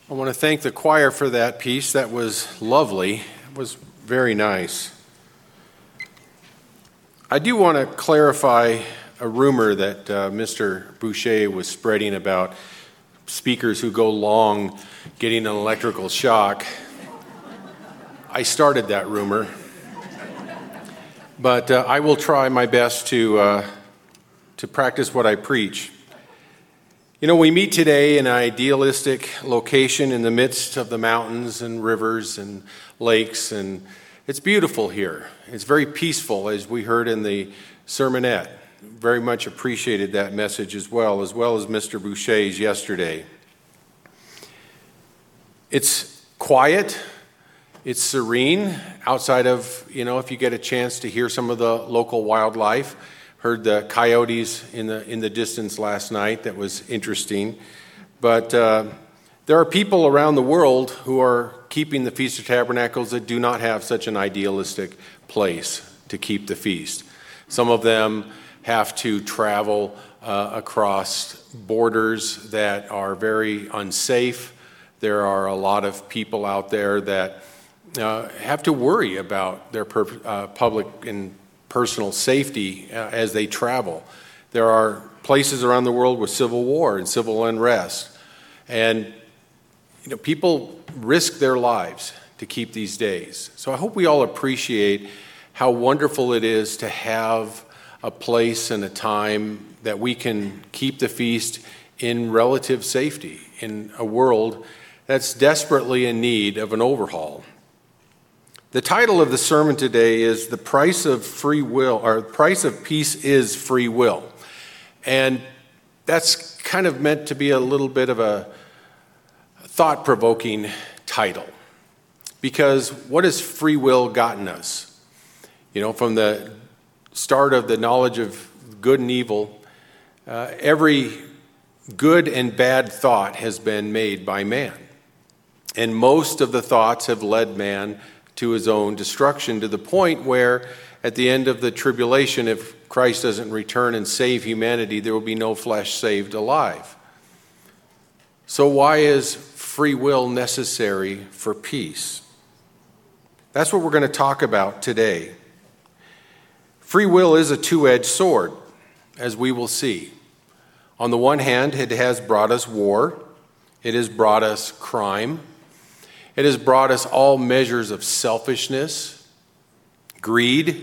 I want to thank the choir for that piece. That was lovely. It was very nice. I do want to clarify a rumor that Mr. Boucher was spreading about speakers who go long getting an electrical shock. I started that rumor. But I will try my best to practice what I preach. You know, we meet today in an idealistic location in the midst of the mountains and rivers and lakes, and it's beautiful here. It's very peaceful, as we heard in the sermonette. Very much appreciated that message as well as Mr. Boucher's yesterday. It's quiet. It's serene outside of, if you get a chance to hear some of the local wildlife. Heard the coyotes in the distance last night. That was interesting. But there are people around the world who are keeping the Feast of Tabernacles that do not have such an idealistic place to keep the feast. Some of them have to travel across borders that are very unsafe. There are a lot of people out there that have to worry about their public and personal safety as they travel. There are places around the world with civil war and civil unrest. And people risk their lives to keep these days. So I hope we all appreciate how wonderful it is to have a place and a time that we can keep the feast in relative safety in a world that's desperately in need of an overhaul. The title of the sermon today is The Price of Free Will, or Price of Peace is Free Will. And that's kind of meant to be a little bit of a thought-provoking title. Because what has free will gotten us? From the start of the knowledge of good and evil, every good and bad thought has been made by man. And most of the thoughts have led man to his own destruction, to the point where at the end of the tribulation, if Christ doesn't return and save humanity, there will be no flesh saved alive. So why is free will necessary for peace? That's what we're going to talk about today. Free will is a two-edged sword, as we will see. On the one hand, it has brought us war. It has brought us crime. It has brought us all measures of selfishness, greed,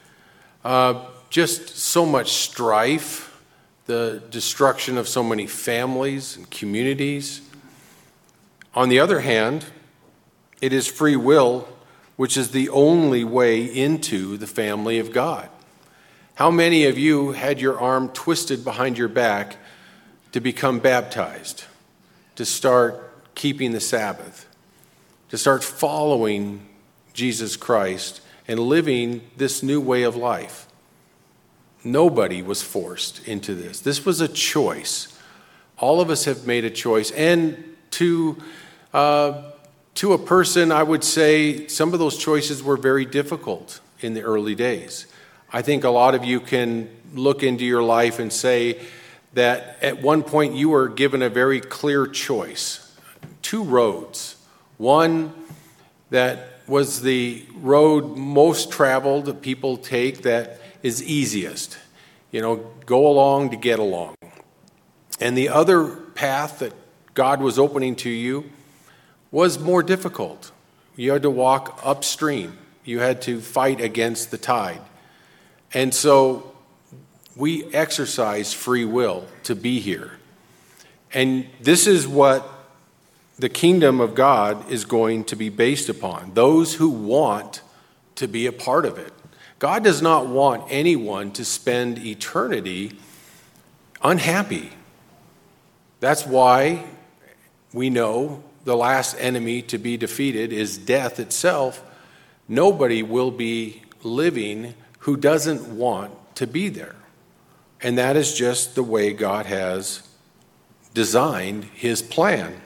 just so much strife, the destruction of so many families and communities. On the other hand, it is free will, which is the only way into the family of God. How many of you had your arm twisted behind your back to become baptized, to start keeping the Sabbath, to start following Jesus Christ and living this new way of life? Nobody was forced into this. This was a choice. All of us have made a choice. And to a person, I would say some of those choices were very difficult in the early days. I think a lot of you can look into your life and say that at one point you were given a very clear choice. Two roads. One that was the road most traveled that people take, that is easiest. Go along to get along. And the other path that God was opening to you was more difficult. You had to walk upstream. You had to fight against the tide. And so we exercise free will to be here. And this is what the kingdom of God is going to be based upon. Those who want to be a part of it. God does not want anyone to spend eternity unhappy. That's why we know the last enemy to be defeated is death itself. Nobody will be living who doesn't want to be there. And that is just the way God has designed his plan.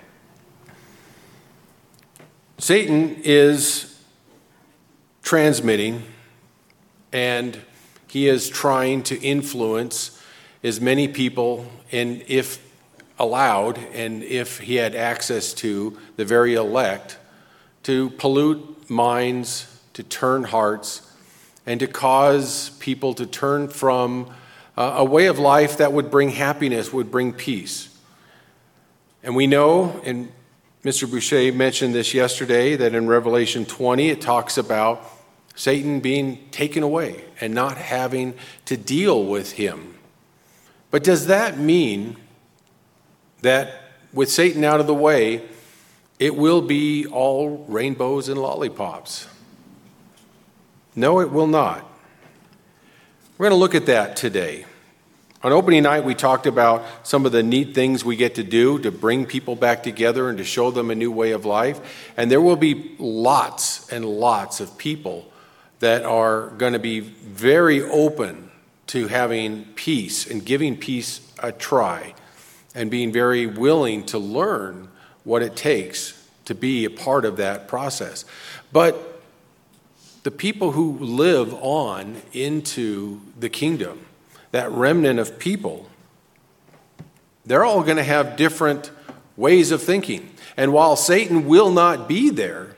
Satan is transmitting, and he is trying to influence as many people, and if allowed, and if he had access to, the very elect, to pollute minds, to turn hearts, and to cause people to turn from a way of life that would bring happiness, would bring peace. And we know, and Mr. Boucher mentioned this yesterday, that in Revelation 20 it talks about Satan being taken away and not having to deal with him. But does that mean that with Satan out of the way, it will be all rainbows and lollipops? No, it will not. We're going to look at that today. On opening night, we talked about some of the neat things we get to do to bring people back together and to show them a new way of life. And there will be lots and lots of people that are going to be very open to having peace and giving peace a try and being very willing to learn what it takes to be a part of that process. But the people who live on into the kingdom, that remnant of people, they're all going to have different ways of thinking. And while Satan will not be there,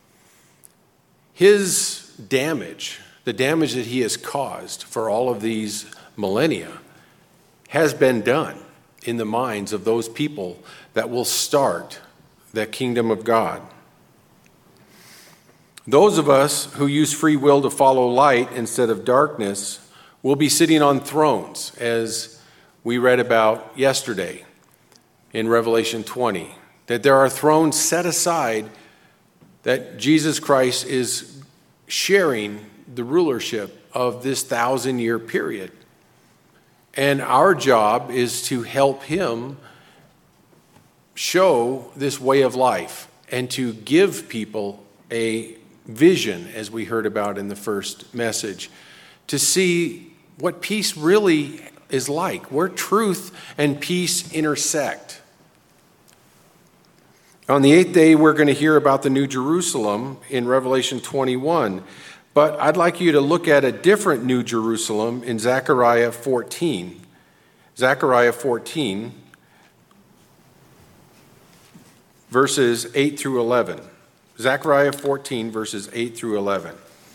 his damage, the damage that he has caused for all of these millennia, has been done in the minds of those people that will start the kingdom of God. Those of us who use free will to follow light instead of darkness will be sitting on thrones, as we read about yesterday in Revelation 20, that there are thrones set aside that Jesus Christ is sharing the rulership of this 1,000-year period. And our job is to help him show this way of life and to give people a vision, as we heard about in the first message, to see what peace really is like, where truth and peace intersect. On the 8th day, we're going to hear about the New Jerusalem in Revelation 21. But I'd like you to look at a different New Jerusalem in Zechariah 14. Zechariah 14, verses 8 through 11. Zechariah 14, verses 8 through 11.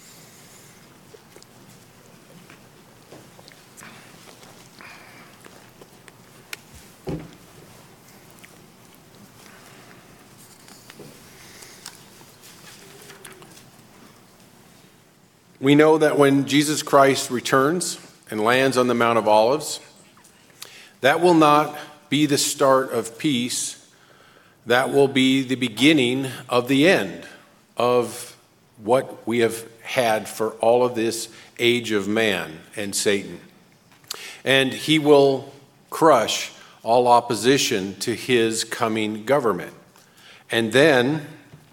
We know that when Jesus Christ returns and lands on the Mount of Olives, that will not be the start of peace. That will be the beginning of the end of what we have had for all of this age of man and Satan. And he will crush all opposition to his coming government. And then,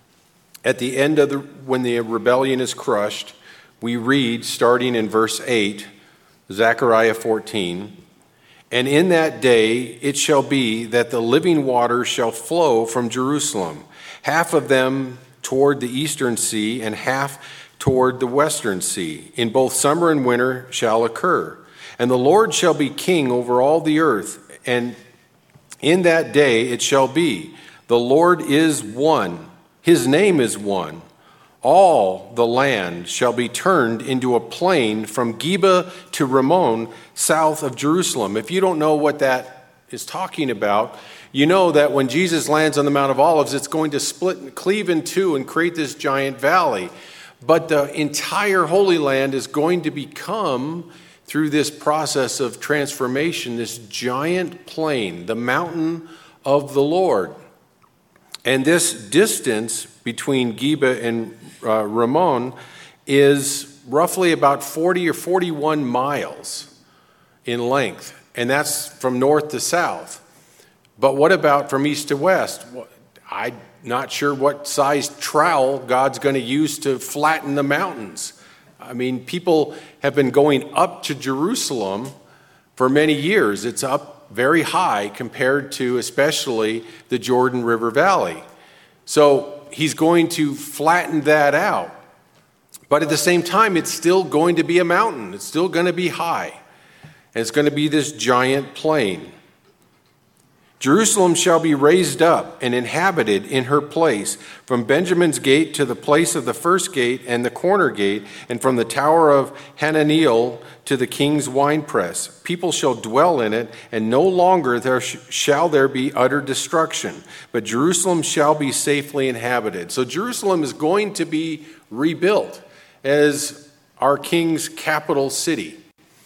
at the end of when the rebellion is crushed, we read, starting in verse 8, Zechariah 14, "And in that day it shall be that the living waters shall flow from Jerusalem, half of them toward the eastern sea and half toward the western sea. In both summer and winter shall occur. And the Lord shall be king over all the earth. And in that day it shall be, the Lord is one, his name is one. All the land shall be turned into a plain from Geba to Rimmon, south of Jerusalem." If you don't know what that is talking about, you know that when Jesus lands on the Mount of Olives, it's going to split and cleave in two and create this giant valley. But the entire Holy Land is going to become, through this process of transformation, this giant plain, the mountain of the Lord. And this distance between Geba and Rimmon is roughly about 40 or 41 miles in length, and that's from north to south. But what about from east to west? I'm not sure what size trowel God's going to use to flatten the mountains. I mean, people have been going up to Jerusalem for many years. It's up very high compared to especially the Jordan River Valley. So he's going to flatten that out. But at the same time, it's still going to be a mountain. It's still going to be high. And it's going to be this giant plain. Jerusalem shall be raised up and inhabited in her place, from Benjamin's gate to the place of the first gate and the corner gate, and from the tower of Hananiel to the king's winepress. People shall dwell in it, and no longer shall there be utter destruction, but Jerusalem shall be safely inhabited. So Jerusalem is going to be rebuilt as our king's capital city.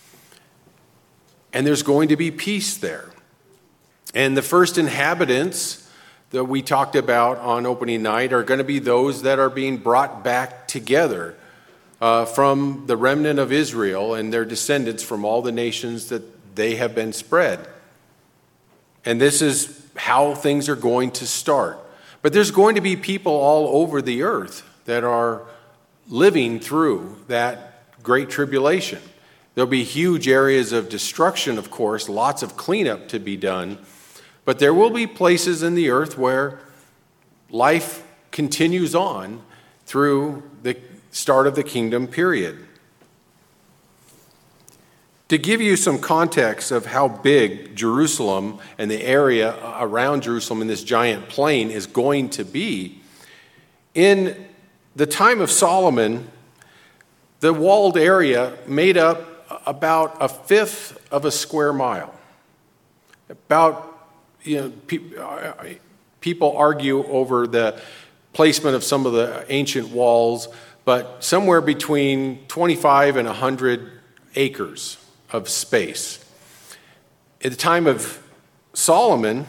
And there's going to be peace there. And the first inhabitants that we talked about on opening night are going to be those that are being brought back together from the remnant of Israel and their descendants from all the nations that they have been spread. And this is how things are going to start. But there's going to be people all over the earth that are living through that great tribulation. There'll be huge areas of destruction, of course, lots of cleanup to be done. But there will be places in the earth where life continues on through the start of the kingdom period. To give you some context of how big Jerusalem and the area around Jerusalem in this giant plain is going to be, in the time of Solomon, the walled area made up about a fifth of a square mile. People argue over the placement of some of the ancient walls, but somewhere between 25 and 100 acres of space. At the time of Solomon,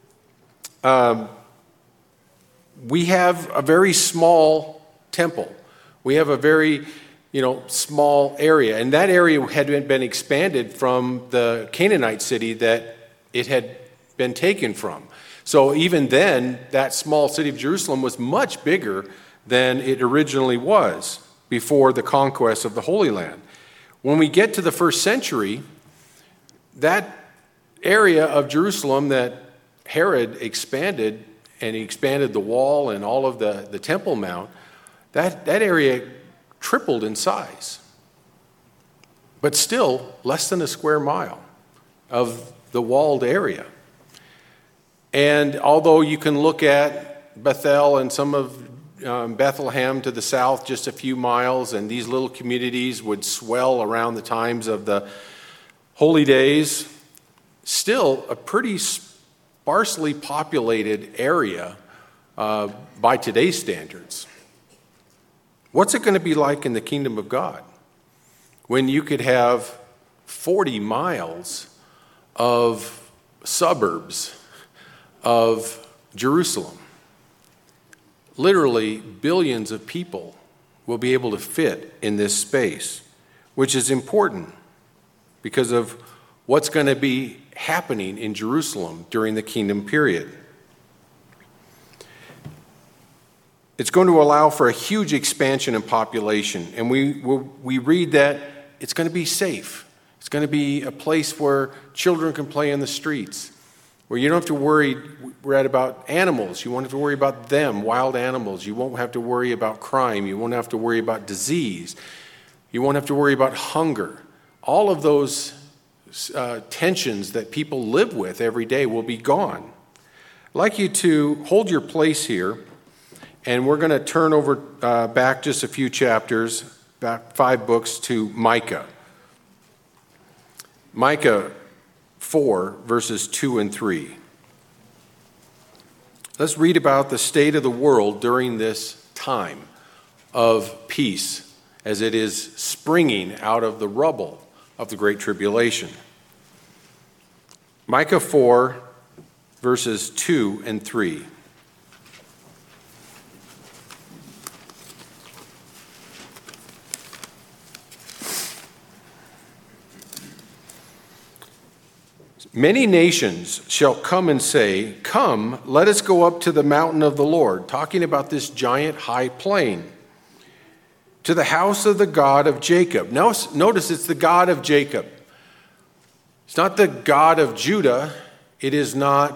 we have a very small temple. We have a very small area. And that area had been expanded from the Canaanite city that it had been taken from. So even then, that small city of Jerusalem was much bigger than it originally was before the conquest of the Holy Land. When we get to the first century, that area of Jerusalem that Herod expanded, and he expanded the wall and all of the Temple Mount, that area tripled in size. But still, less than a square mile of the walled area. And although you can look at Bethel and some of Bethlehem to the south, just a few miles, and these little communities would swell around the times of the holy days, still a pretty sparsely populated area by today's standards. What's it going to be like in the kingdom of God when you could have 40 miles of suburbs of Jerusalem? Literally, billions of people will be able to fit in this space, which is important because of what's going to be happening in Jerusalem during the kingdom period. It's going to allow for a huge expansion in population, and we read that it's going to be safe. It's going to be a place where children can play in the streets, where you don't have to worry. Read about animals. You won't have to worry about them, wild animals. You won't have to worry about crime. You won't have to worry about disease. You won't have to worry about hunger. All of those tensions that people live with every day will be gone. I'd like you to hold your place here, and we're going to turn over back just a few chapters, back 5 books, to Micah. Micah 4, verses 2 and 3. Let's read about the state of the world during this time of peace as it is springing out of the rubble of the Great Tribulation. Micah 4, verses 2 and 3. Many nations shall come and say, "Come, let us go up to the mountain of the Lord," talking about this giant high plain, "to the house of the God of Jacob." Now, notice it's the God of Jacob. It's not the God of Judah. It is not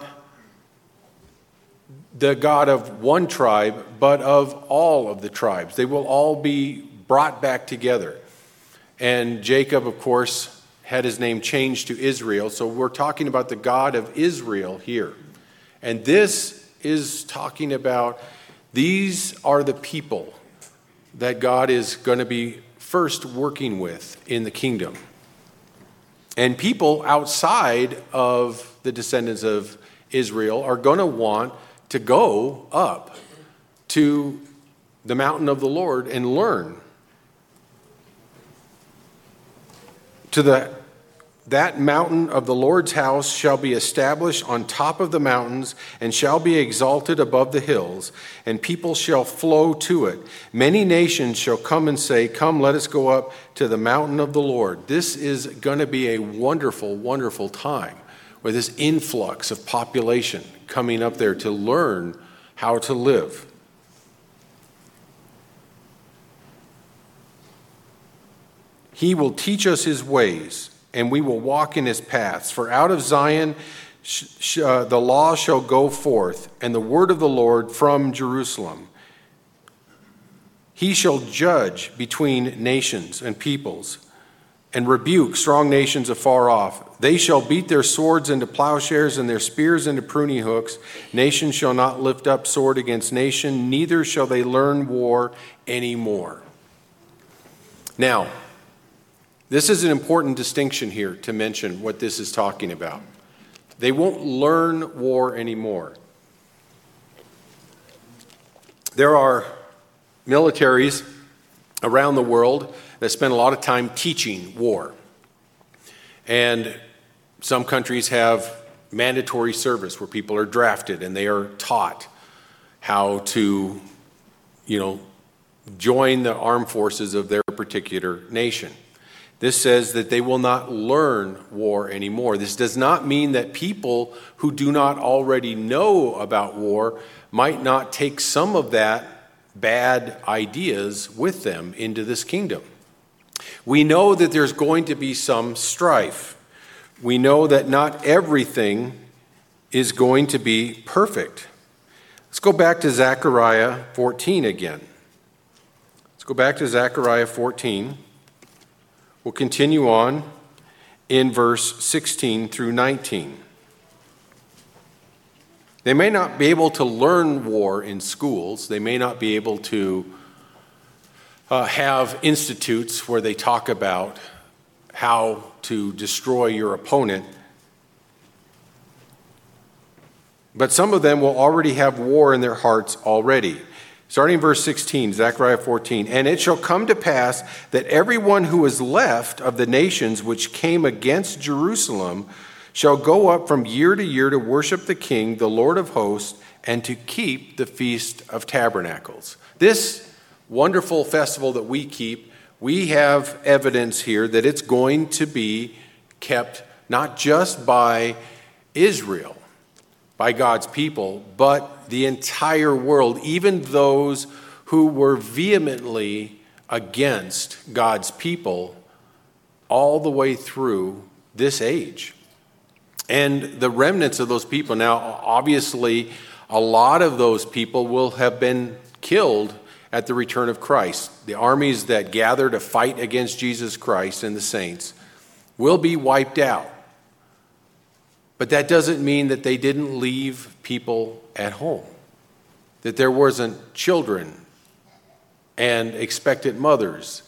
the God of one tribe, but of all of the tribes. They will all be brought back together. And Jacob, of course, had his name changed to Israel. So we're talking about the God of Israel here. And this is talking about these are the people that God is going to be first working with in the kingdom. And people outside of the descendants of Israel are going to want to go up to the mountain of the Lord and learn. That mountain of the Lord's house shall be established on top of the mountains and shall be exalted above the hills, and people shall flow to it. Many nations shall come and say, "Come, let us go up to the mountain of the Lord." This is going to be a wonderful, wonderful time with this influx of population coming up there to learn how to live. He will teach us his ways, and we will walk in his paths. For out of Zion the law shall go forth, and the word of the Lord from Jerusalem. He shall judge between nations and peoples, and rebuke strong nations afar off. They shall beat their swords into plowshares and their spears into pruning hooks. Nation shall not lift up sword against nation, neither shall they learn war anymore. Now, this is an important distinction here to mention what this is talking about. They won't learn war anymore. There are militaries around the world that spend a lot of time teaching war. And some countries have mandatory service where people are drafted and they are taught how to, join the armed forces of their particular nation. This says that they will not learn war anymore. This does not mean that people who do not already know about war might not take some of that bad ideas with them into this kingdom. We know that there's going to be some strife. We know that not everything is going to be perfect. Let's go back to Zechariah 14 again. Let's go back to Zechariah 14. We'll continue on in verse 16 through 19. They may not be able to learn war in schools. They may not be able to have institutes where they talk about how to destroy your opponent. But some of them will already have war in their hearts already. Starting in verse 16, Zechariah 14, "And it shall come to pass that everyone who is left of the nations which came against Jerusalem shall go up from year to year to worship the King, the Lord of hosts, and to keep the Feast of Tabernacles." This wonderful festival that we keep, we have evidence here that it's going to be kept not just by Israel, by God's people, but the entire world, even those who were vehemently against God's people all the way through this age. And the remnants of those people, now obviously a lot of those people will have been killed at the return of Christ. The armies that gather to fight against Jesus Christ and the saints will be wiped out. But that doesn't mean that they didn't leave people at home, that there wasn't children and expectant mothers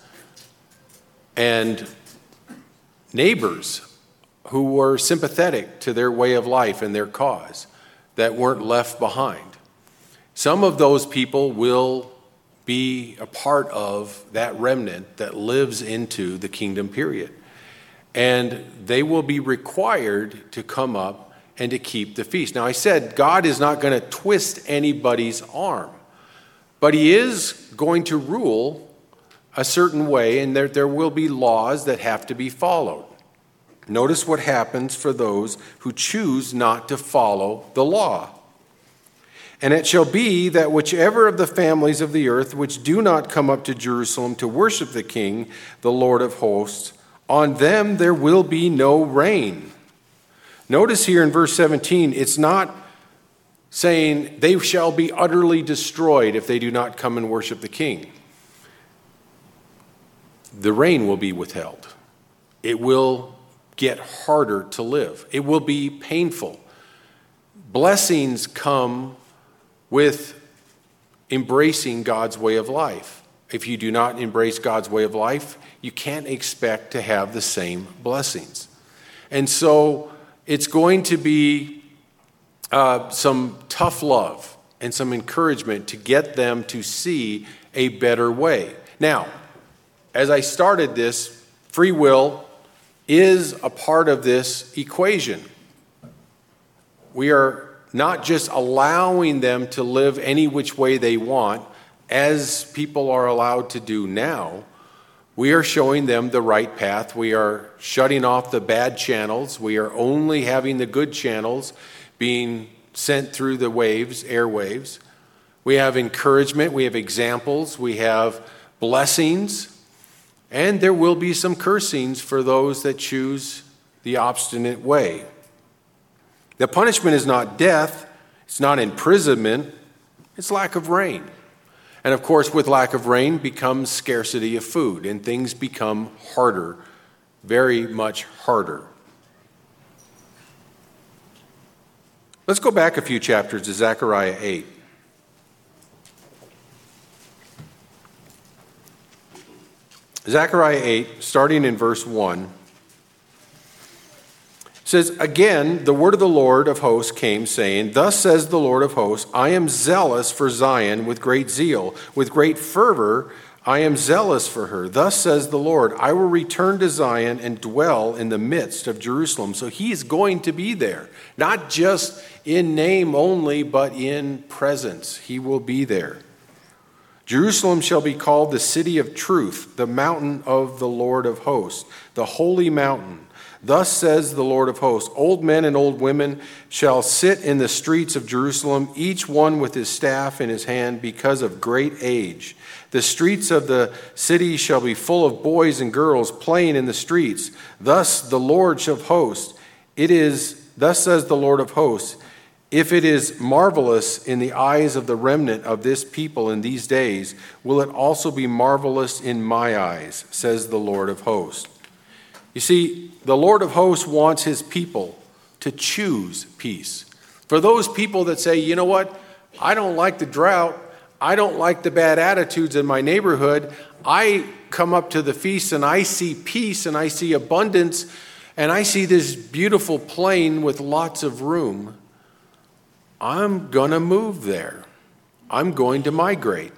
and neighbors who were sympathetic to their way of life and their cause that weren't left behind. Some of those people will be a part of that remnant that lives into the kingdom period. And they will be required to come up and to keep the feast. Now, I said God is not going to twist anybody's arm, but he is going to rule a certain way, and there will be laws that have to be followed. Notice what happens for those who choose not to follow the law. "And it shall be that whichever of the families of the earth which do not come up to Jerusalem to worship the King, the Lord of hosts, on them there will be no rain." Notice here in verse 17, it's not saying they shall be utterly destroyed if they do not come and worship the King. The rain will be withheld. It will get harder to live. It will be painful. blessings come with embracing God's way of life. If you do not embrace God's way of life, you can't expect to have the same blessings. And so it's going to be some tough love and some encouragement to get them to see a better way. Now, as I started this, free will is a part of this equation. We are not just allowing them to live any which way they want, as people are allowed to do now. We are showing them the right path. We are shutting off the bad channels. We are only having the good channels being sent through the waves, airwaves. We have encouragement. We have examples. We have blessings. And there will be some cursings for those that choose the obstinate way. The punishment is not death. It's not imprisonment. It's lack of rain. And of course, with lack of rain becomes scarcity of food, and things become harder, very much harder. Let's go back a few chapters to Zechariah 8. Zechariah 8, starting in verse 1, says, "Again, the word of the Lord of hosts came, saying, Thus says the Lord of hosts, I am zealous for Zion with great zeal. With great fervor I am zealous for her. Thus says the Lord, I will return to Zion and dwell in the midst of Jerusalem." So he is going to be there, not just in name only, but in presence. He will be there. "Jerusalem shall be called the city of truth, the mountain of the Lord of hosts, the holy mountain. Thus says the Lord of hosts, old men and old women shall sit in the streets of Jerusalem, each one with his staff in his hand, because of great age. The streets of the city shall be full of boys and girls playing in the streets. Thus the Lord of hosts, thus says the Lord of hosts, if it is marvelous in the eyes of the remnant of this people in these days, will it also be marvelous in my eyes, says the Lord of hosts." You see, the Lord of hosts wants his people to choose peace. For those people that say, you know what, I don't like the drought, I don't like the bad attitudes in my neighborhood, I come up to the feast and I see peace and I see abundance and I see this beautiful plain with lots of room, I'm going to move there. I'm going to migrate.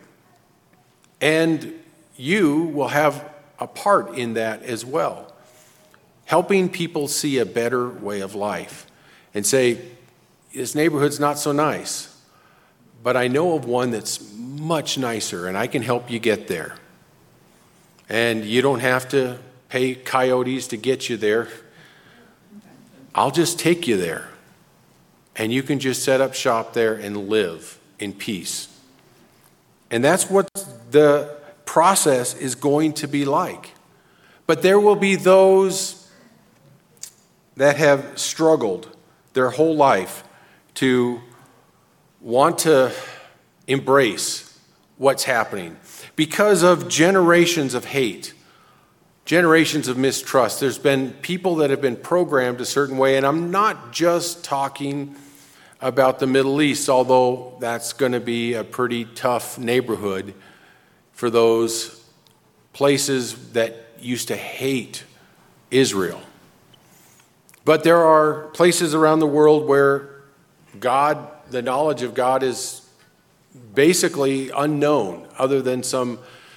And you will have a part in that as well. Helping people see a better way of life and say, this neighborhood's not so nice, but I know of one that's much nicer and I can help you get there. And you don't have to pay coyotes to get you there. I'll just take you there. And you can just set up shop there and live in peace. And that's what the process is going to be like. But there will be those that have struggled their whole life to want to embrace what's happening because of generations of hate, generations of mistrust. There's been people that have been programmed a certain way, and I'm not just talking about the Middle East, although that's going to be a pretty tough neighborhood for those places that used to hate Israel. But there are places around the world where God, the knowledge of God is basically unknown, other than some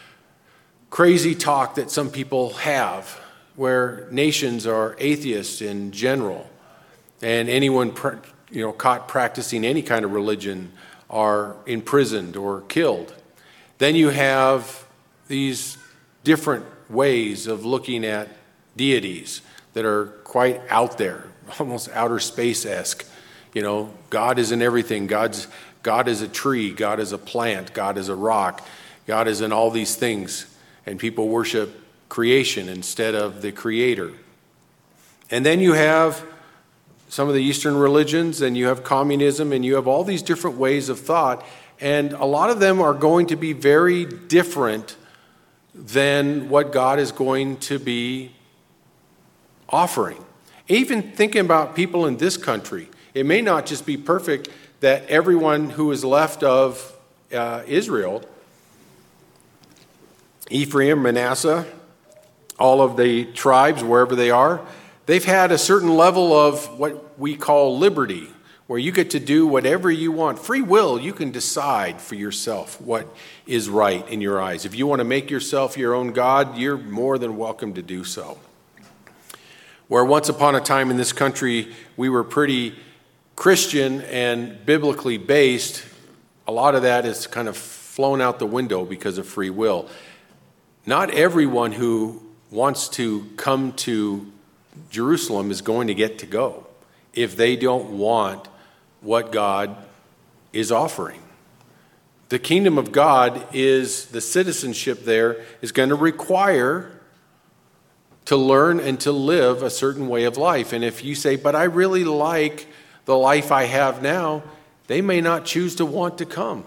crazy talk that some people have, where nations are atheists in general, and anyone caught practicing any kind of religion are imprisoned or killed. Then you have these different ways of looking at deities that are quite out there, almost outer space-esque. God is in everything. God is a tree. God is a plant. God is a rock. God is in all these things. And people worship creation instead of the Creator. And then you have some of the Eastern religions, and you have communism, and you have all these different ways of thought. And a lot of them are going to be very different than what God is going to be offering. Even thinking about people in this country, It may not just be perfect that everyone who is left of Israel, Ephraim, Manasseh, all of the tribes, wherever they are, they've had a certain level of what we call liberty, where you get to do whatever you want. Free will, you can decide for yourself what is right in your eyes. If you want to make yourself your own God, you're more than welcome to do so. Where once upon a time in this country, we were pretty Christian and biblically based, a lot of that is kind of flown out the window because of free will. Not everyone who wants to come to Jerusalem is going to get to go if they don't want what God is offering. The kingdom of God is, the citizenship there is going to require to learn and to live a certain way of life. And if you say, but I really like the life I have now, they may not choose to want to come.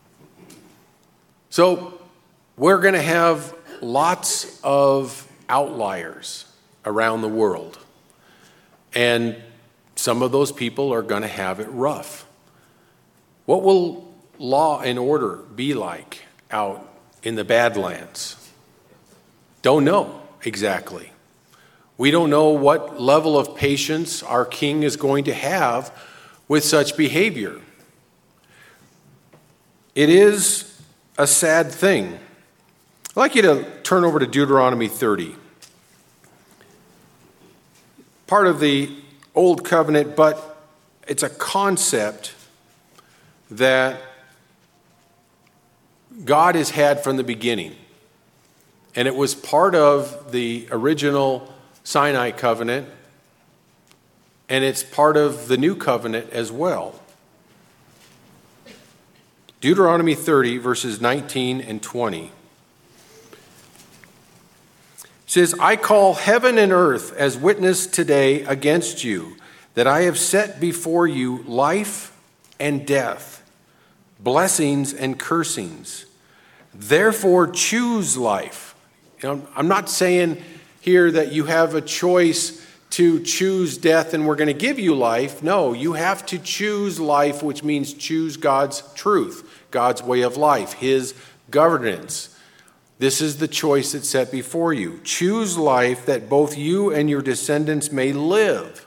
So we're going to have lots of outliers around the world. And some of those people are going to have it rough. What will law and order be like out in the Badlands? Don't know exactly. We don't know what level of patience our king is going to have with such behavior. It is a sad thing. I'd like you to turn over to Deuteronomy 30. Part of the Old Covenant, but it's a concept that God has had from the beginning. And it was part of the original Sinai covenant, and it's part of the new covenant as well. Deuteronomy 30, verses 19 and 20. Says, I call heaven and earth as witness today against you, that I have set before you life and death, blessings and cursings. Therefore choose life. I'm not saying here that you have a choice to choose death and we're going to give you life. No, you have to choose life, which means choose God's truth, God's way of life, his governance. This is the choice that's set before you. Choose life that both you and your descendants may live,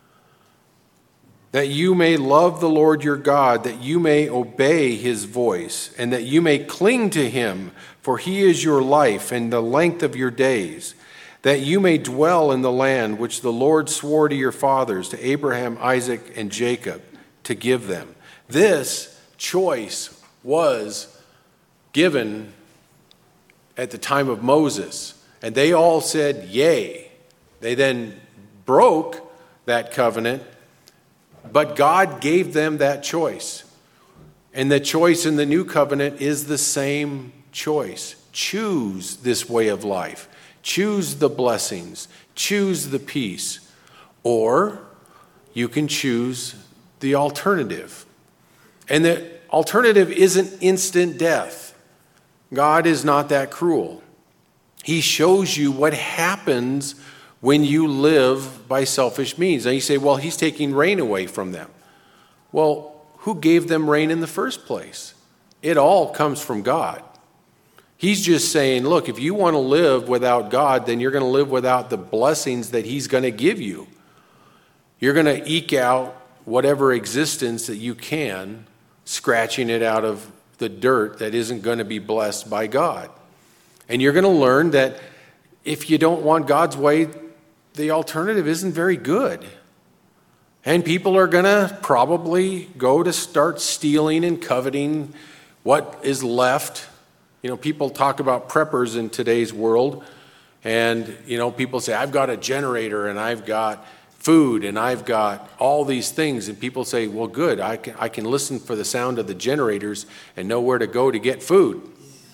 that you may love the Lord your God, that you may obey his voice, and that you may cling to him, for he is your life and the length of your days, that you may dwell in the land which the Lord swore to your fathers, to Abraham, Isaac, and Jacob, to give them. This choice was given at the time of Moses, and they all said, yea. They then broke that covenant, but God gave them that choice. And the choice in the new covenant is the same choice. Choose this way of life. Choose the blessings. Choose the peace. Or you can choose the alternative. And the alternative isn't instant death. God is not that cruel. He shows you what happens when you live by selfish means. Now you say, well, he's taking rain away from them. Well, who gave them rain in the first place? It all comes from God. He's just saying, look, if you want to live without God, then you're going to live without the blessings that he's going to give you. You're going to eke out whatever existence that you can, scratching it out of the dirt that isn't going to be blessed by God. And you're going to learn that if you don't want God's way, the alternative isn't very good. And people are going to probably go to start stealing and coveting what is left. You know, people talk about preppers in today's world. And, you know, people say, I've got a generator and I've got food and I've got all these things. And people say, well, good, I can listen for the sound of the generators and know where to go to get food.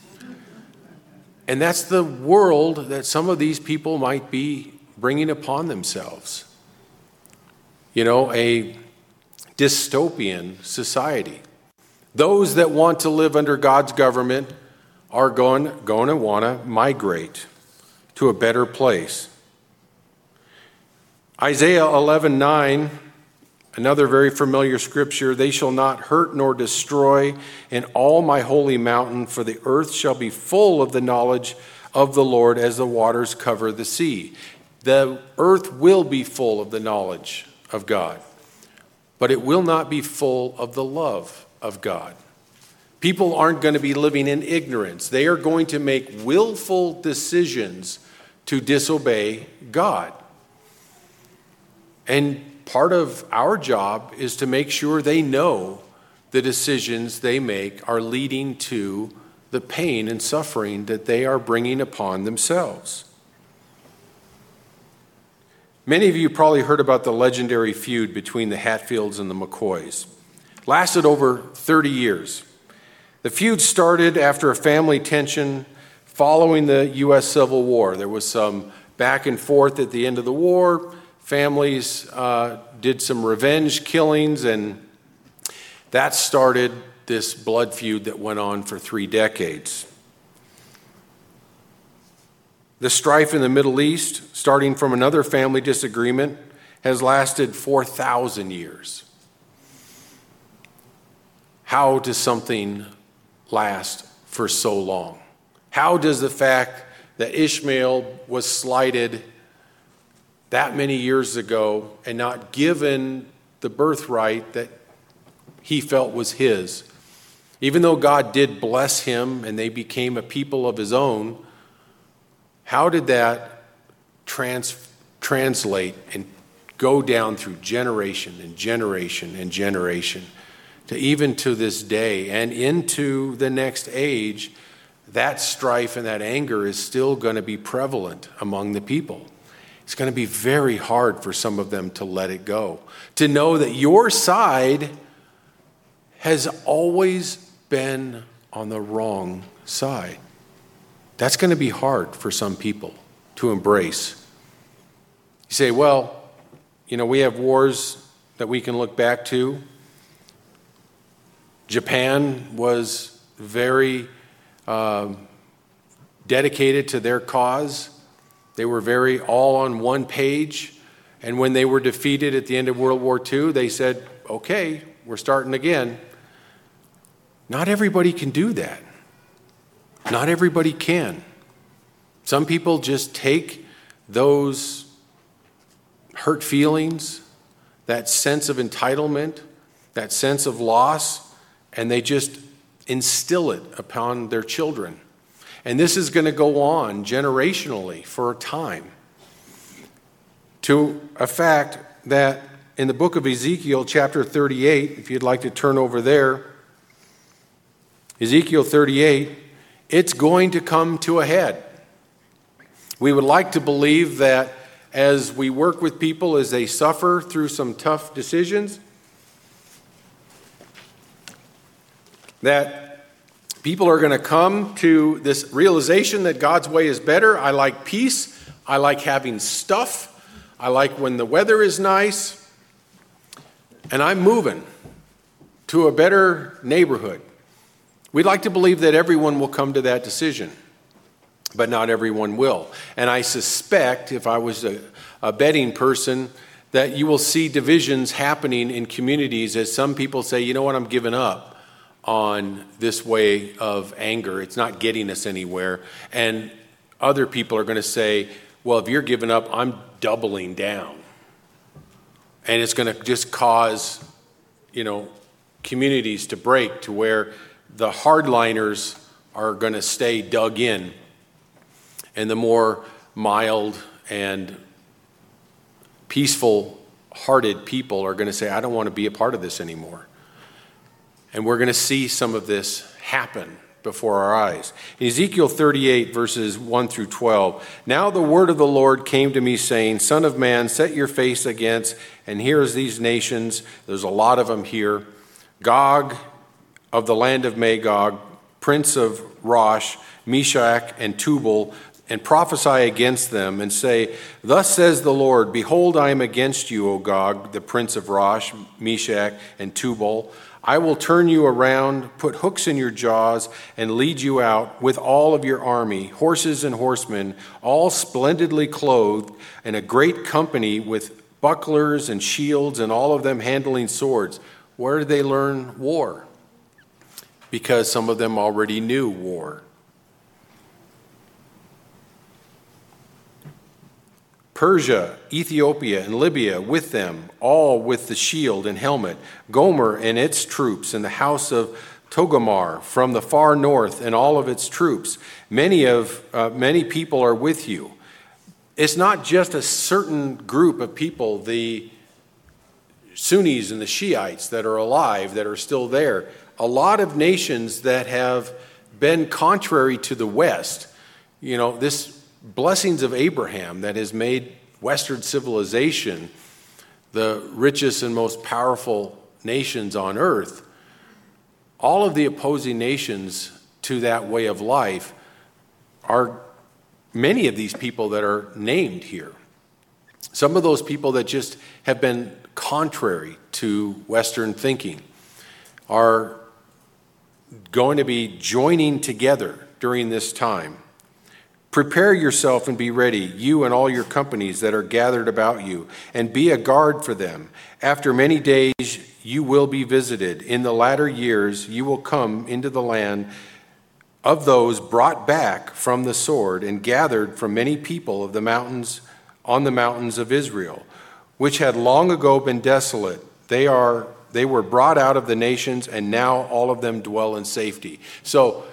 And that's the world that some of these people might be bringing upon themselves. You know, a dystopian society. Those that want to live under God's government are going to want to migrate to a better place. Isaiah 11:9 Another very familiar scripture, they shall not hurt nor destroy in all my holy mountain, for the earth shall be full of the knowledge of the Lord as the waters cover the sea. The earth will be full of the knowledge of God, but it will not be full of the love of God. People aren't going to be living in ignorance. They are going to make willful decisions to disobey God. And part of our job is to make sure they know the decisions they make are leading to the pain and suffering that they are bringing upon themselves. Many of you probably heard about the legendary feud between the Hatfields and the McCoys. It lasted over 30 years. The feud started after a family tension following the U.S. Civil War. There was some back and forth at the end of the war. Families did some revenge killings, and that started this blood feud that went on for 3 decades. The strife in the Middle East, starting from another family disagreement, has lasted 4,000 years. How does something last for so long? How does the fact that Ishmael was slighted that many years ago and not given the birthright that he felt was his, even though God did bless him and they became a people of his own, how did that translate and go down through generation and generation and generation to even to this day and into the next age? That strife and that anger is still going to be prevalent among the people. It's going to be very hard for some of them to let it go, to know that your side has always been on the wrong side. That's going to be hard for some people to embrace. You say, well, we have wars that we can look back to. Japan was very dedicated to their cause. They were very all on one page. And when they were defeated at the end of World War II, they said, okay, we're starting again. Not everybody can do that. Not everybody can. Some people just take those hurt feelings, that sense of entitlement, that sense of loss, and they just instill it upon their children. And this is going to go on generationally for a time, to a fact that in the book of Ezekiel, chapter 38, if you'd like to turn over there, Ezekiel 38, it's going to come to a head. We would like to believe that as we work with people, as they suffer through some tough decisions, that people are going to come to this realization that God's way is better. I like peace. I like having stuff. I like when the weather is nice. And I'm moving to a better neighborhood. We'd like to believe that everyone will come to that decision, but not everyone will. And I suspect, if I was a betting person, that you will see divisions happening in communities as some people say, you know what, I'm giving up on this way of anger. It's not getting us anywhere. And other people are going to say, well, if you're giving up, I'm doubling down. And it's going to just cause, communities to break to where the hardliners are going to stay dug in. And the more mild and peaceful-hearted people are going to say, I don't want to be a part of this anymore. And we're going to see some of this happen before our eyes. In Ezekiel 38, verses 1 through 12, now the word of the Lord came to me, saying, Son of man, set your face against, and here's these nations, there's a lot of them here, Gog of the land of Magog, prince of Rosh, Meshach, and Tubal, and prophesy against them, and say, Thus says the Lord, Behold, I am against you, O Gog, the prince of Rosh, Meshach, and Tubal. I will turn you around, put hooks in your jaws, and lead you out with all of your army, horses and horsemen, all splendidly clothed, and a great company with bucklers and shields, and all of them handling swords. Where did they learn war? Because some of them already knew war. Persia, Ethiopia, and Libya with them, all with the shield and helmet. Gomer and its troops, and the house of Togarmah from the far north, and all of its troops. Many people are with you. It's not just a certain group of people, the Sunnis and the Shiites that are alive, that are still there. A lot of nations that have been contrary to the West. You know, this blessings of Abraham that has made Western civilization the richest and most powerful nations on earth. All of the opposing nations to that way of life are many of these people that are named here. Some of those people that just have been contrary to Western thinking are going to be joining together during this time. Prepare yourself and be ready, you and all your companies that are gathered about you, and be a guard for them. After many days you will be visited. In the latter years you will come into the land of those brought back from the sword and gathered from many people of the mountains, on the mountains of Israel, which had long ago been desolate. They were brought out of the nations, and now all of them dwell in safety. So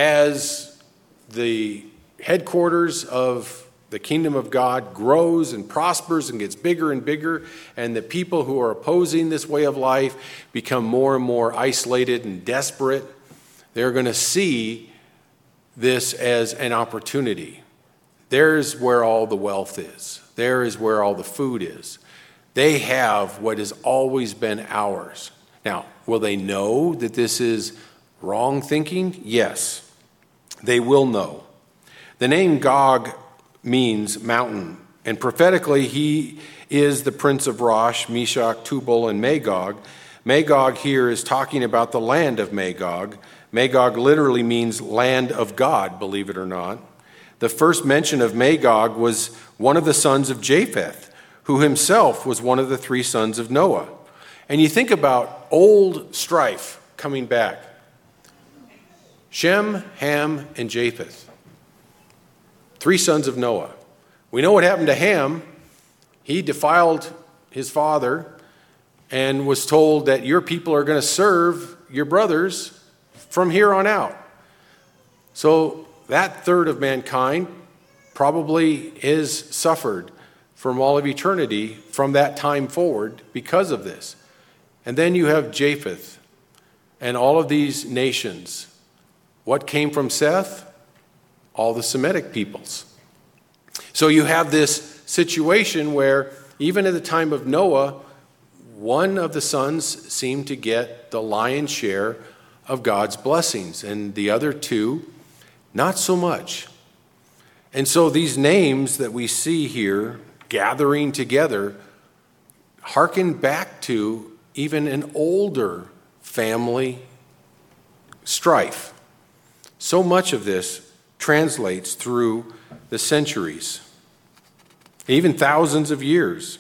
as the headquarters of the kingdom of God grows and prospers and gets bigger and bigger, and the people who are opposing this way of life become more and more isolated and desperate, they're going to see this as an opportunity. There's where all the wealth is. There is where all the food is. They have what has always been ours. Now, will they know that this is wrong thinking? Yes, they will know. The name Gog means mountain, and prophetically he is the prince of Rosh, Meshach, Tubal, and Magog. Magog here is talking about the land of Magog. Magog literally means land of God, believe it or not. The first mention of Magog was one of the sons of Japheth, who himself was one of the three sons of Noah. And you think about old strife coming back. Shem, Ham, and Japheth. Three sons of Noah. We know what happened to Ham. He defiled his father and was told that your people are going to serve your brothers from here on out. So that third of mankind probably is suffered from all of eternity from that time forward because of this. And then you have Japheth and all of these nations. What came from Seth? All the Semitic peoples. So you have this situation where even at the time of Noah, one of the sons seemed to get the lion's share of God's blessings, and the other two, not so much. And so these names that we see here gathering together harken back to even an older family strife. So much of this translates through the centuries, even thousands of years.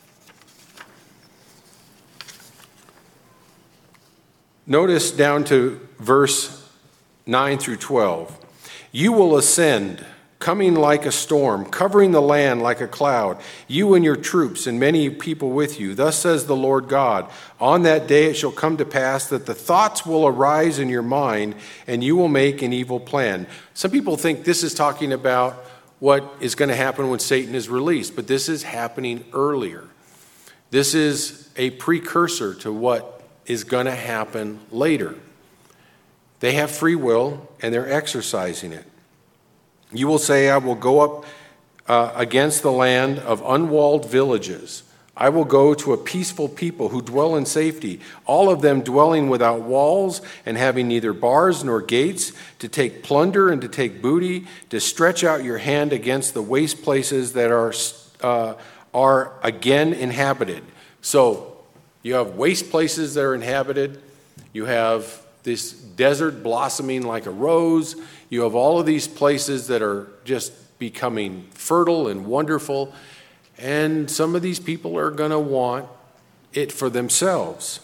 Notice down to verse 9 through 12. You will ascend, coming like a storm, covering the land like a cloud, you and your troops and many people with you. Thus says the Lord God, on that day it shall come to pass that the thoughts will arise in your mind, and you will make an evil plan. Some people think this is talking about what is going to happen when Satan is released, but this is happening earlier. This is a precursor to what is going to happen later. They have free will, and they're exercising it. You will say, I will go up against the land of unwalled villages. I will go to a peaceful people who dwell in safety, all of them dwelling without walls and having neither bars nor gates, to take plunder and to take booty, to stretch out your hand against the waste places that are again inhabited. So you have waste places that are inhabited. You have this desert blossoming like a rose. You have all of these places that are just becoming fertile and wonderful. and some of these people are going to want it for themselves.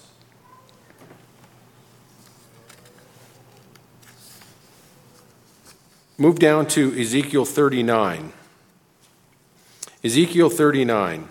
Move down to Ezekiel 39. Ezekiel 39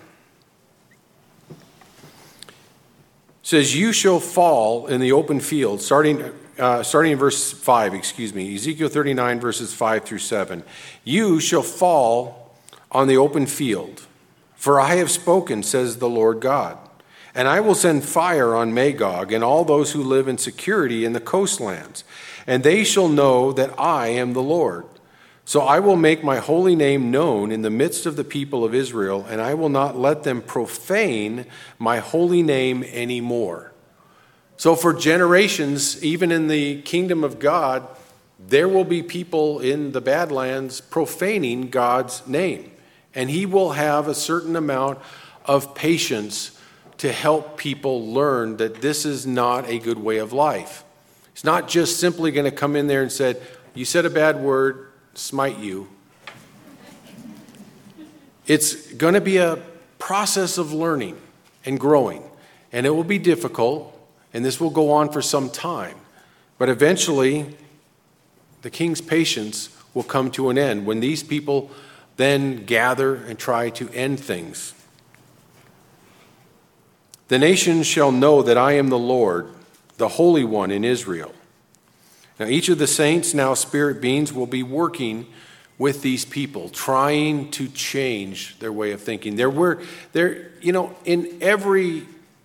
says, "You shall fall in the open field," starting in verse 5, Ezekiel 39, verses 5 through 7. "You shall fall on the open field, for I have spoken, says the Lord God. And I will send fire on Magog and all those who live in security in the coastlands, and they shall know that I am the Lord. So I will make my holy name known in the midst of the people of Israel, and I will not let them profane my holy name anymore." So for generations, even in the kingdom of God, there will be people in the Badlands profaning God's name. And he will have a certain amount of patience to help people learn that this is not a good way of life. It's not just simply going to come in there and say, "You said a bad word, smite you." It's going to be a process of learning and growing. And it will be difficult, and this will go on for some time. But eventually, the king's patience will come to an end when these people then gather and try to end things. "The nations shall know that I am the Lord, the Holy One in Israel." Now, each of the saints, now spirit beings, will be working with these people, trying to change their way of thinking. In every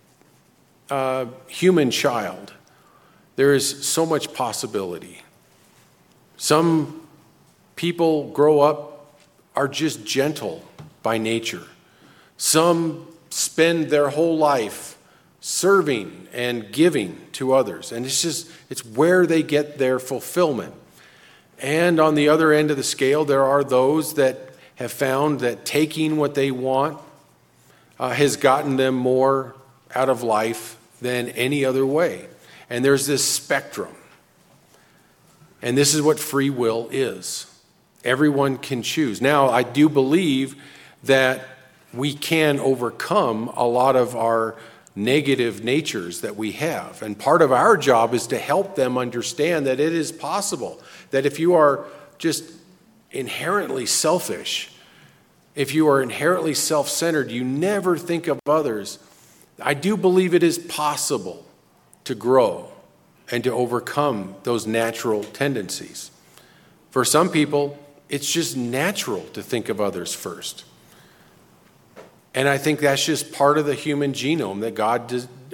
human child, there is so much possibility. Some people grow up, are just gentle by nature. Some spend their whole life serving and giving to others. And it's where they get their fulfillment. And on the other end of the scale, there are those that have found that taking what they want has gotten them more out of life than any other way. And there's this spectrum. And this is what free will is. Everyone can choose. Now, I do believe that we can overcome a lot of our negative natures that we have. And part of our job is to help them understand that it is possible. That if you are just inherently selfish, if you are inherently self-centered, you never think of others, I do believe it is possible to grow and to overcome those natural tendencies. For some people, it's just natural to think of others first. And I think that's just part of the human genome that God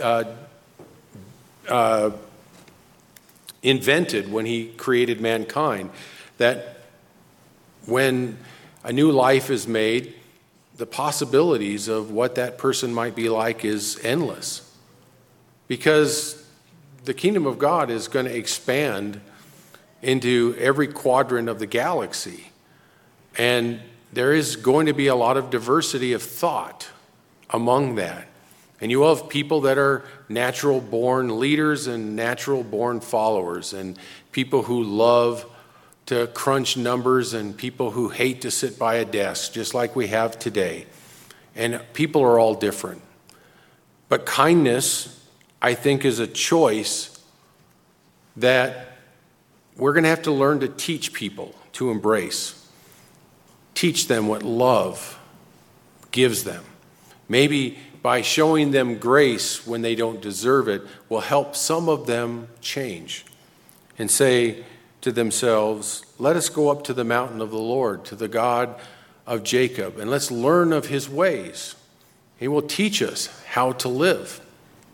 invented when he created mankind. That when a new life is made, the possibilities of what that person might be like is endless. Because the kingdom of God is going to expand into every quadrant of the galaxy. And there is going to be a lot of diversity of thought among that. And you will have people that are natural-born leaders and natural-born followers, and people who love to crunch numbers and people who hate to sit by a desk, just like we have today. And people are all different. But kindness, I think, is a choice that we're going to have to learn to teach people to embrace. Teach them what love gives them. Maybe by showing them grace when they don't deserve it will help some of them change and say to themselves, "Let us go up to the mountain of the Lord, to the God of Jacob, and let's learn of his ways. He will teach us how to live."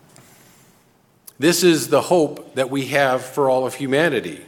This is the hope that we have for all of humanity.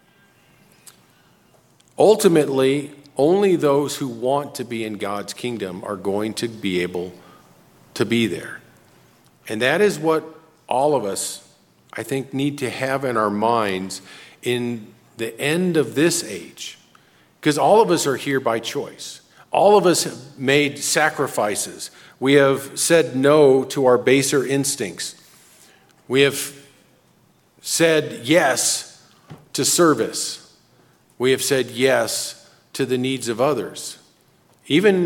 Ultimately, only those who want to be in God's kingdom are going to be able to be there. And that is what all of us, I think, need to have in our minds in the end of this age. Because all of us are here by choice. All of us have made sacrifices. We have said no to our baser instincts. We have said yes to service. We have said yes to the needs of others. Even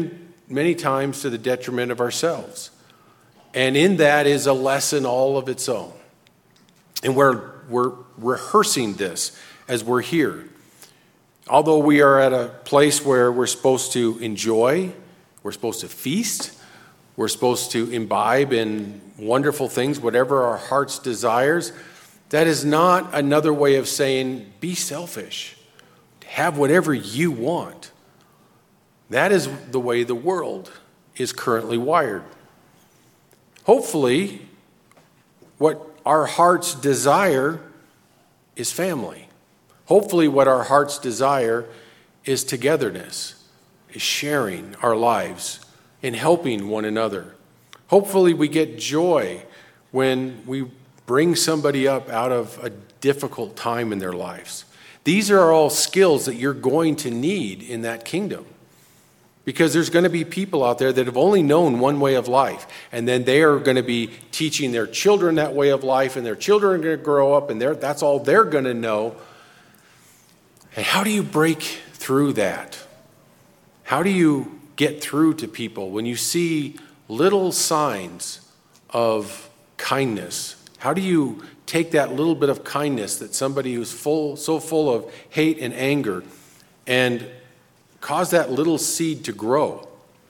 many times to the detriment of ourselves. And in that is a lesson all of its own. And we're rehearsing this as we're here. Although we are at a place where we're supposed to enjoy, we're supposed to feast, we're supposed to imbibe in wonderful things, whatever our heart's desires, that is not another way of saying, be selfish. Have whatever you want. That is the way the world is currently wired. Hopefully, what our hearts desire is family. Hopefully, what our hearts desire is togetherness, is sharing our lives and helping one another. Hopefully, we get joy when we bring somebody up out of a difficult time in their lives. These are all skills that you're going to need in that kingdom. Because there's going to be people out there that have only known one way of life. And then they are going to be teaching their children that way of life. And their children are going to grow up and that's all they're going to know. And how do you break through that? How do you get through to people when you see little signs of kindness? How do you take that little bit of kindness that somebody who's so full of hate and anger and cause that little seed to grow?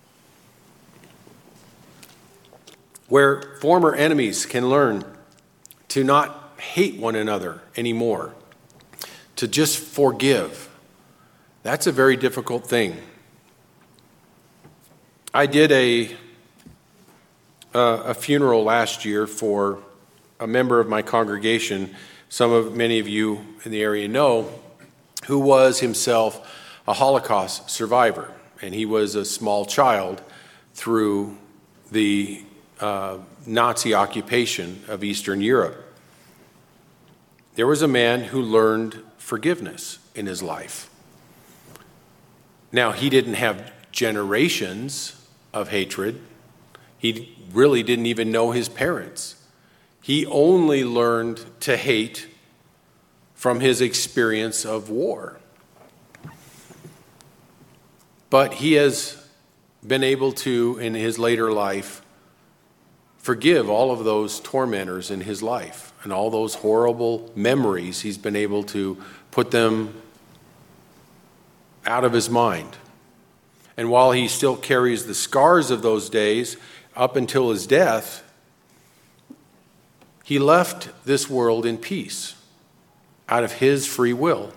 Where former enemies can learn to not hate one another anymore, to just forgive. That's a very difficult thing. I did a funeral last year for a member of my congregation, many of you in the area know, who was himself a Holocaust survivor. And he was a small child through the Nazi occupation of Eastern Europe. There was a man who learned forgiveness in his life. Now, he didn't have generations of hatred. He really didn't even know his parents. He only learned to hate from his experience of war. But he has been able to, in his later life, forgive all of those tormentors in his life and all those horrible memories. He's been able to put them out of his mind. And while he still carries the scars of those days up until his death, he left this world in peace out of his free will.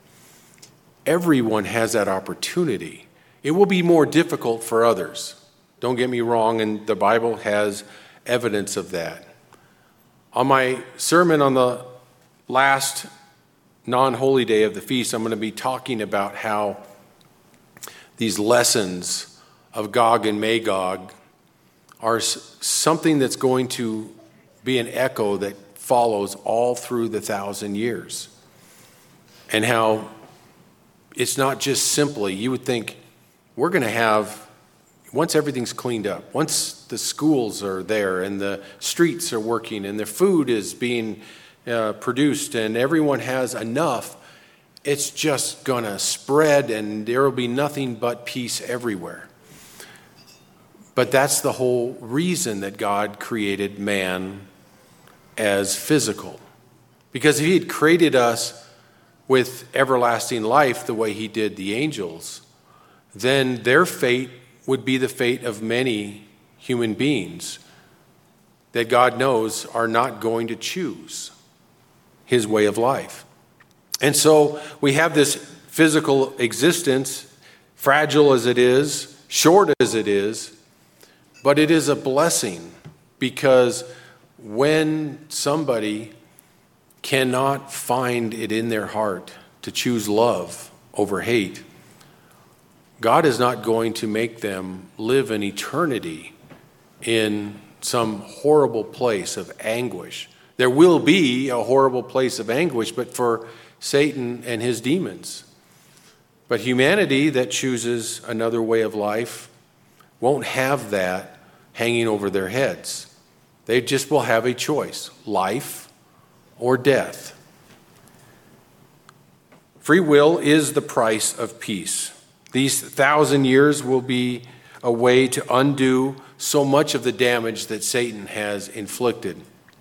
Everyone has that opportunity. It will be more difficult for others. Don't get me wrong, and the Bible has evidence of that. On my sermon on the last non-holy day of the feast, I'm going to be talking about how these lessons of Gog and Magog are something that's going to be an echo that follows all through the 1,000 years. And how it's not just simply, you would think, we're going to have, once everything's cleaned up, once the schools are there and the streets are working and the food is being produced and everyone has enough, it's just going to spread and there will be nothing but peace everywhere. But that's the whole reason that God created man as physical. Because if he had created us with everlasting life the way he did the angels, then their fate would be the fate of many human beings that God knows are not going to choose his way of life. And so we have this physical existence, fragile as it is, short as it is, but it is a blessing because when somebody cannot find it in their heart to choose love over hate, God is not going to make them live an eternity in some horrible place of anguish. There will be a horrible place of anguish, but for Satan and his demons. But humanity that chooses another way of life won't have that hanging over their heads. They just will have a choice, life or death. Free will is the price of peace. These 1,000 years will be a way to undo so much of the damage that Satan has inflicted.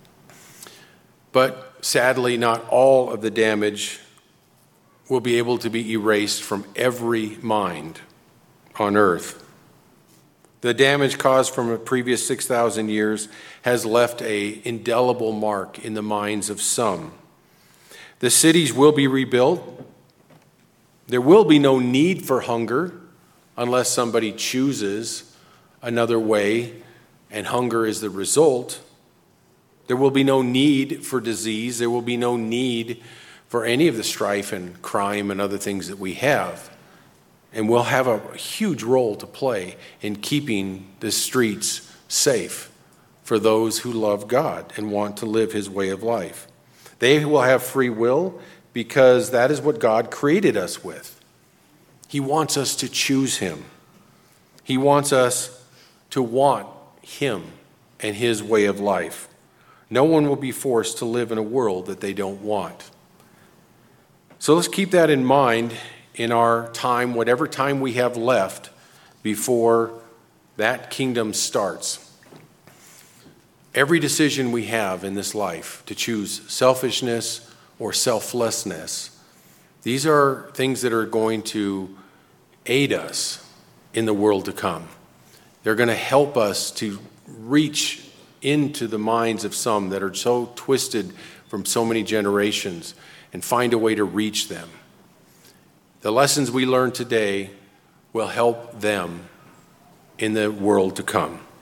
But sadly, not all of the damage will be able to be erased from every mind on earth. The damage caused from the previous 6,000 years has left an indelible mark in the minds of some. The cities will be rebuilt. There will be no need for hunger unless somebody chooses another way and hunger is the result. There will be no need for disease. There will be no need for any of the strife and crime and other things that we have. And we'll have a huge role to play in keeping the streets safe for those who love God and want to live his way of life. They will have free will because that is what God created us with. He wants us to choose him. He wants us to want him and his way of life. No one will be forced to live in a world that they don't want. So let's keep that in mind in our time, whatever time we have left before that kingdom starts. Every decision we have in this life to choose selfishness or selflessness, these are things that are going to aid us in the world to come. They're going to help us to reach into the minds of some that are so twisted from so many generations and find a way to reach them. The lessons we learn today will help them in the world to come.